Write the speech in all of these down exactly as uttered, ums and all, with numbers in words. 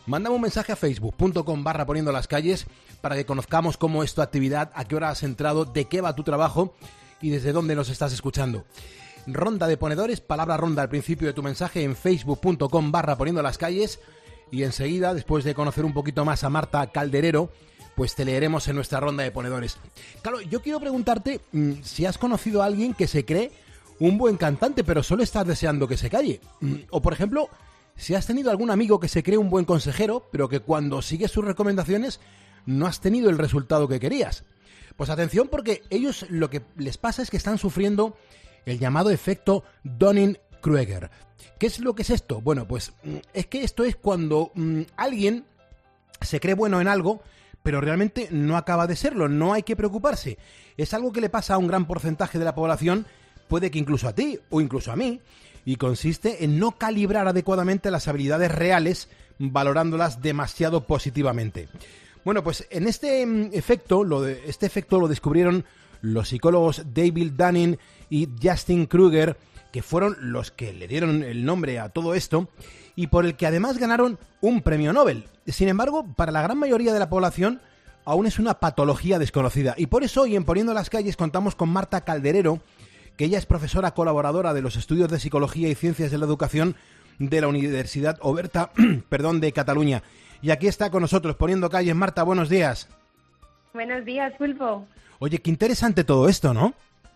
Mándame un mensaje a facebook.com barra poniendo las calles para que conozcamos cómo es tu actividad, a qué hora has entrado, de qué va tu trabajo y desde dónde nos estás escuchando. Ronda de ponedores, palabra ronda al principio de tu mensaje en facebook.com barra poniendo las calles y enseguida, después de conocer un poquito más a Marta Calderero, pues te leeremos en nuestra ronda de ponedores. Claro, yo quiero preguntarte mmm, si has conocido a alguien que se cree un buen cantante, pero solo estás deseando que se calle. O, por ejemplo, si has tenido algún amigo que se cree un buen consejero, pero que cuando sigues sus recomendaciones no has tenido el resultado que querías. Pues atención, porque ellos lo que les pasa es que están sufriendo el llamado efecto Dunning-Kruger. ¿Qué es lo que es esto? Bueno, pues es que esto es cuando mmm, alguien se cree bueno en algo, pero realmente no acaba de serlo. No hay que preocuparse. Es algo que le pasa a un gran porcentaje de la población, puede que incluso a ti o incluso a mí, y consiste en no calibrar adecuadamente las habilidades reales, valorándolas demasiado positivamente. Bueno, pues en este efecto, lo de, este efecto lo descubrieron los psicólogos David Dunning y Justin Kruger, que fueron los que le dieron el nombre a todo esto, y por el que además ganaron un premio Nobel. Sin embargo, para la gran mayoría de la población, aún es una patología desconocida. Y por eso hoy en Poniendo las Calles contamos con Marta Calderero, que ella es profesora colaboradora de los estudios de Psicología y Ciencias de la Educación de la Universidad Oberta perdón, de Cataluña. Y aquí está con nosotros Poniendo Calles. Marta, buenos días. Buenos días, Pulpo. Oye, qué interesante todo esto, ¿no?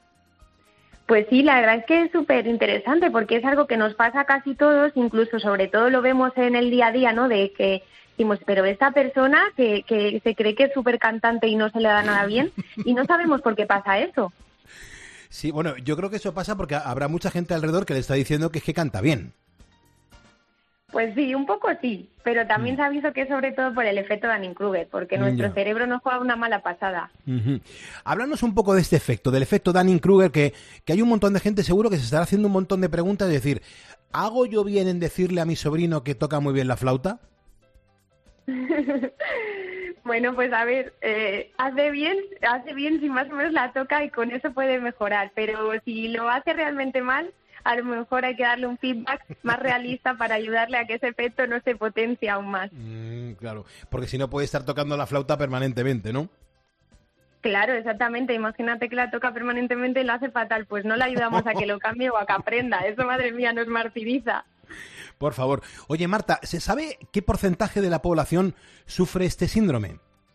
Pues sí, la verdad es que es súper interesante porque es algo que nos pasa a casi todos, incluso sobre todo lo vemos en el día a día, ¿no? De que decimos, pero esta persona que, que se cree que es súper cantante y no se le da nada bien y no sabemos por qué pasa eso. Sí, bueno, yo creo que eso pasa porque habrá mucha gente alrededor que le está diciendo que es que canta bien. Pues sí, un poco sí, pero también Mm. se ha visto que es sobre todo por el efecto Dunning-Kruger, porque nuestro Ya. cerebro nos juega una mala pasada. Uh-huh. Háblanos un poco de este efecto, del efecto Dunning-Kruger, que, que hay un montón de gente seguro que se estará haciendo un montón de preguntas, es decir, ¿hago yo bien en decirle a mi sobrino que toca muy bien la flauta? Bueno, pues a ver, eh, hace bien, hace bien si más o menos la toca y con eso puede mejorar, pero si lo hace realmente mal, a lo mejor hay que darle un feedback más realista para ayudarle a que ese efecto no se potencie aún más. Mm, claro, porque si no puede estar tocando la flauta permanentemente, ¿no? Claro, exactamente. Imagínate que la toca permanentemente y lo hace fatal, pues no le ayudamos a que lo cambie o a que aprenda. Eso, madre mía, nos martiriza. Por favor. Oye, Marta, ¿se sabe qué porcentaje de la población sufre este síndrome?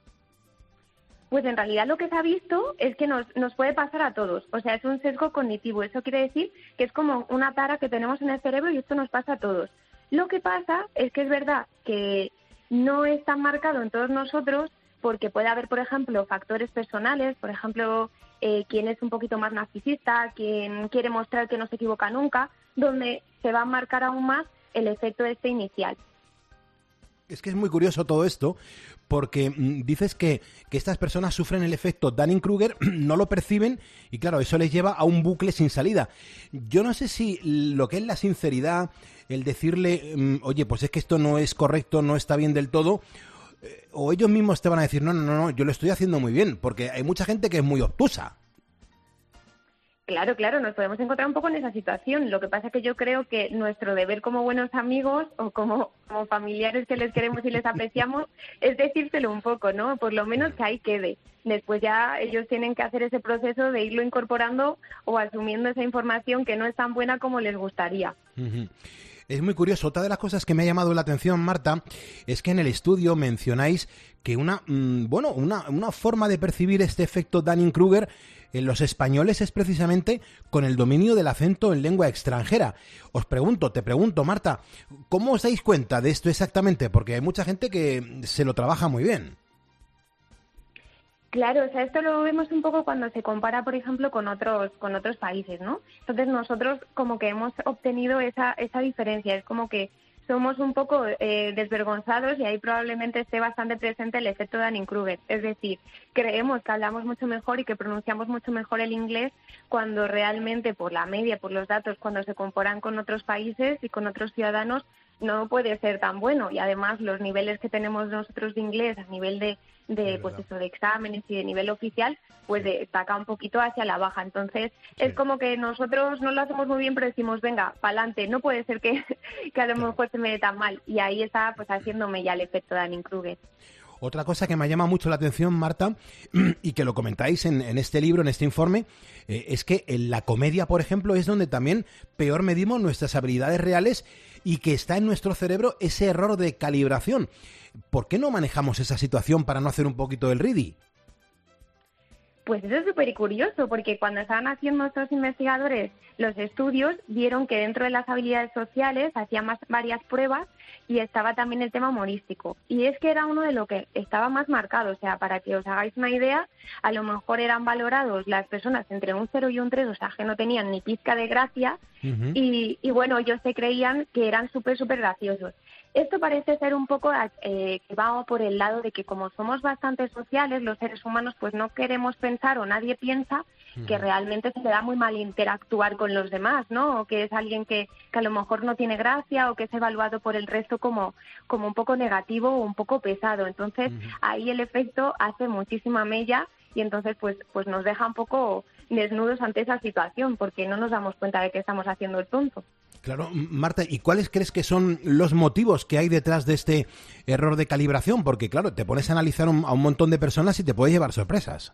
Pues en realidad lo que se ha visto es que nos, nos puede pasar a todos. O sea, es un sesgo cognitivo. Eso quiere decir que es como una tara que tenemos en el cerebro y esto nos pasa a todos. Lo que pasa es que es verdad que no es tan marcado en todos nosotros porque puede haber, por ejemplo, factores personales, por ejemplo, eh, quien es un poquito más narcisista, quien quiere mostrar que no se equivoca nunca, donde se va a marcar aún más el efecto este inicial. Es que es muy curioso todo esto, porque mm, dices que, que estas personas sufren el efecto Dunning-Kruger, no lo perciben, y claro, eso les lleva a un bucle sin salida. Yo no sé si lo que es la sinceridad, el decirle, mm, oye, pues es que esto no es correcto, no está bien del todo, eh, o ellos mismos te van a decir, no, no, no, no, yo lo estoy haciendo muy bien, porque hay mucha gente que es muy obtusa. Claro, claro, nos podemos encontrar un poco en esa situación. Lo que pasa es que yo creo que nuestro deber como buenos amigos o como, como familiares que les queremos y les apreciamos es decírselo un poco, ¿no? Por lo menos que ahí quede. Después ya ellos tienen que hacer ese proceso de irlo incorporando o asumiendo esa información que no es tan buena como les gustaría. Uh-huh. Es muy curioso. Otra de las cosas que me ha llamado la atención, Marta, es que en el estudio mencionáis que una, mmm, bueno, una, una forma de percibir este efecto Dunning-Kruger en los españoles es precisamente con el dominio del acento en lengua extranjera. Os pregunto, te pregunto, Marta, ¿cómo os dais cuenta de esto exactamente? Porque hay mucha gente que se lo trabaja muy bien. Claro, o sea, esto lo vemos un poco cuando se compara, por ejemplo, con otros con otros países, ¿no? Entonces nosotros como que hemos obtenido esa esa diferencia, es como que somos un poco eh, desvergonzados y ahí probablemente esté bastante presente el efecto Dunning-Kruger. Es decir, creemos que hablamos mucho mejor y que pronunciamos mucho mejor el inglés cuando realmente por la media, por los datos, cuando se comparan con otros países y con otros ciudadanos, no puede ser tan bueno. Y además los niveles que tenemos nosotros de inglés a nivel de, de pues eso, de exámenes y de nivel oficial, pues destaca un poquito hacia la baja. Entonces sí. es como que nosotros no lo hacemos muy bien, pero decimos, venga, pa'lante, no puede ser que, que a lo mejor claro. se me dé tan mal. Y ahí está pues haciéndome ya el efecto Dunning-Kruger. Otra cosa que me llama mucho la atención, Marta, y que lo comentáis en, en este libro, en este informe, eh, es que en la comedia, por ejemplo, es donde también peor medimos nuestras habilidades reales y que está en nuestro cerebro ese error de calibración. ¿Por qué no manejamos esa situación para no hacer un poquito el ready? Pues eso es súper curioso, porque cuando estaban haciendo nuestros investigadores los estudios, vieron que dentro de las habilidades sociales hacían más, varias pruebas y estaba también el tema humorístico. Y es que era uno de lo que estaba más marcado. O sea, para que os hagáis una idea, a lo mejor eran valorados las personas entre un cero y un tres, o sea, que no tenían ni pizca de gracia. Uh-huh. y, y bueno, ellos se creían que eran súper, súper graciosos. Esto parece ser un poco eh, que va por el lado de que como somos bastante sociales, los seres humanos pues no queremos pensar o nadie piensa uh-huh. que realmente se le da muy mal interactuar con los demás, ¿no? O que es alguien que, que a lo mejor no tiene gracia o que es evaluado por el resto como, como un poco negativo o un poco pesado. Entonces uh-huh. ahí el efecto hace muchísima mella y entonces pues, pues nos deja un poco desnudos ante esa situación porque no nos damos cuenta de que estamos haciendo el tonto. Claro, Marta, ¿y cuáles crees que son los motivos que hay detrás de este error de calibración? Porque, claro, te pones a analizar un, a un montón de personas y te puedes llevar sorpresas.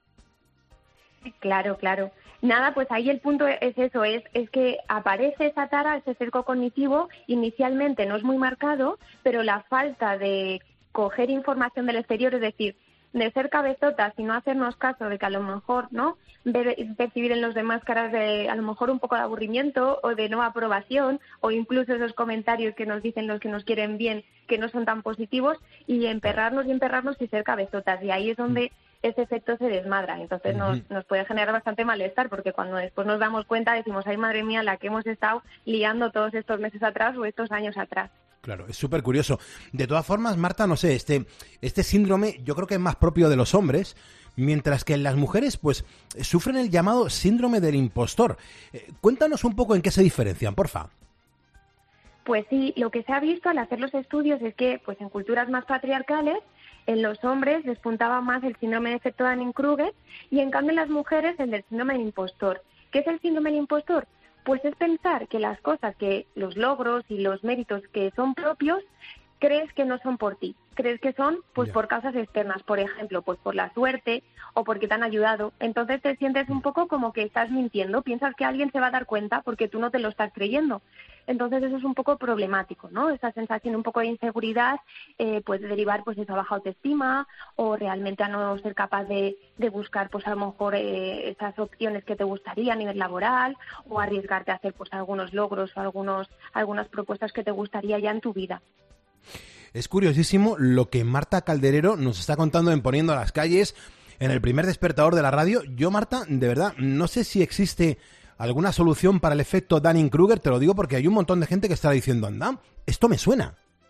Claro, claro. Nada, pues ahí el punto es eso, es, es que aparece esa tara, ese cerco cognitivo, inicialmente no es muy marcado, pero la falta de coger información del exterior, es decir, de ser cabezotas y no hacernos caso de que a lo mejor, ¿no?, ver, percibir en los demás caras de a lo mejor un poco de aburrimiento o de no aprobación o incluso esos comentarios que nos dicen los que nos quieren bien que no son tan positivos y emperrarnos y emperrarnos y ser cabezotas. Y ahí es donde ese efecto se desmadra. Entonces uh-huh. nos, nos puede generar bastante malestar porque cuando después nos damos cuenta decimos, ay madre mía, la que hemos estado liando todos estos meses atrás o estos años atrás. Claro, es súper curioso. De todas formas, Marta, no sé, este, este síndrome yo creo que es más propio de los hombres, mientras que en las mujeres pues sufren el llamado síndrome del impostor. Eh, cuéntanos un poco en qué se diferencian, porfa. Pues sí, lo que se ha visto al hacer los estudios es que pues en culturas más patriarcales, en los hombres despuntaba más el síndrome de efecto Dunning-Kruger y en cambio en las mujeres el del síndrome del impostor. ¿Qué es el síndrome del impostor? Pues es pensar que las cosas, que los logros y los méritos que son propios, crees que no son por ti, crees que son pues yeah. por causas externas, por ejemplo, pues por la suerte o porque te han ayudado. Entonces te sientes un poco como que estás mintiendo, piensas que alguien se va a dar cuenta porque tú no te lo estás creyendo. Entonces eso es un poco problemático, ¿no? Esa sensación un poco de inseguridad eh, puede derivar pues de esa baja autoestima o realmente a no ser capaz de, de buscar pues a lo mejor eh, esas opciones que te gustaría a nivel laboral o arriesgarte a hacer pues algunos logros o algunos algunas propuestas que te gustaría ya en tu vida. Es curiosísimo lo que Marta Calderero nos está contando en Poniendo a las Calles, en el primer despertador de la radio. Yo, Marta, de verdad, no sé si existe alguna solución para el efecto Dunning-Kruger, te lo digo porque hay un montón de gente que está diciendo, anda, esto me suena.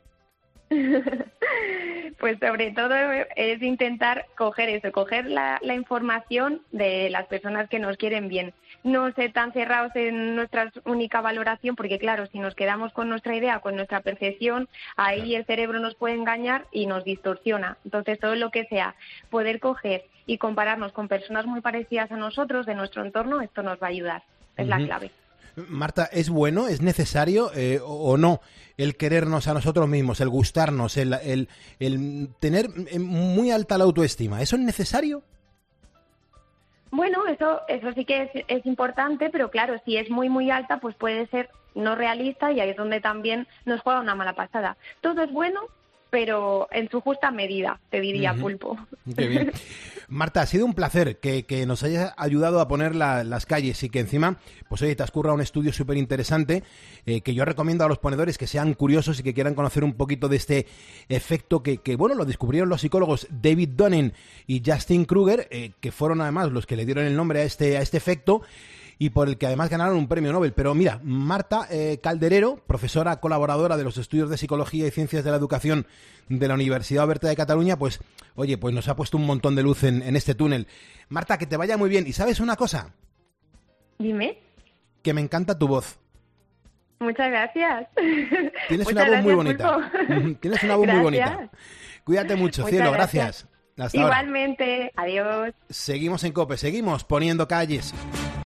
Pues sobre todo es intentar coger eso, coger la, la información de las personas que nos quieren bien. No ser tan cerrados en nuestra única valoración, porque claro, si nos quedamos con nuestra idea, con nuestra percepción, ahí el cerebro nos puede engañar y nos distorsiona. Entonces todo lo que sea poder coger y compararnos con personas muy parecidas a nosotros de nuestro entorno, esto nos va a ayudar. Es uh-huh. la clave. Marta, ¿es bueno, es necesario eh, o no el querernos a nosotros mismos, el gustarnos, el, el, el tener muy alta la autoestima? ¿Eso es necesario? Bueno, eso eso sí que es, es importante, pero claro, si es muy, muy alta, pues puede ser no realista y ahí es donde también nos juega una mala pasada. Todo es bueno, pero en su justa medida, te diría, uh-huh. Pulpo. Qué bien. Marta, ha sido un placer que, que nos hayas ayudado a poner la, las calles y que encima, pues oye, te has currado un estudio súper interesante eh, que yo recomiendo a los ponedores que sean curiosos y que quieran conocer un poquito de este efecto que, que bueno, lo descubrieron los psicólogos David Dunning y Justin Kruger, eh, que fueron además los que le dieron el nombre a este, a este efecto, y por el que además ganaron un premio Nobel. Pero mira, Marta eh, Calderero, profesora colaboradora de los estudios de Psicología y Ciencias de la Educación de la Universidad Oberta de Cataluña, pues, oye, pues nos ha puesto un montón de luz en, en este túnel. Marta, que te vaya muy bien. ¿Y sabes una cosa? Dime. Que me encanta tu voz. Muchas gracias. Tienes Muchas una voz gracias, muy bonita. Pulpo. Tienes una voz Gracias. muy bonita. Cuídate mucho, Muchas cielo, gracias. gracias. Hasta ahora. Igualmente, adiós. Seguimos en COPE, seguimos poniendo calles.